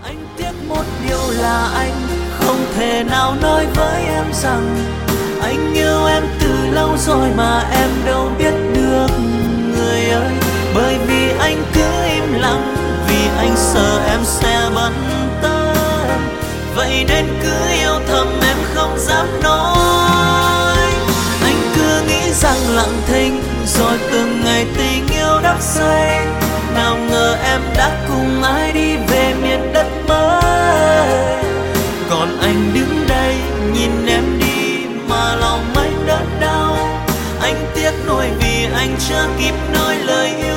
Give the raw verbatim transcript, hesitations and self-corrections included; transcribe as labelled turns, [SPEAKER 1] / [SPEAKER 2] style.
[SPEAKER 1] Anh tiếc một điều là anh không thể nào nói với em rằng anh yêu em từ lâu rồi mà em đâu biết được người ơi. Bởi vì anh cứ im lặng, vì anh sợ em sẽ bận tâm, vậy nên cứ yêu thầm em không dám nói. Anh cứ nghĩ rằng lặng thinh rồi từng ngày tình yêu đắp xây, nào ngờ em đã cùng ai đi về miền đất mới. Còn anh đứng đây nhìn em đi mà lòng anh đớn đau. Anh tiếc nuối vì anh chưa kịp nói lời yêu.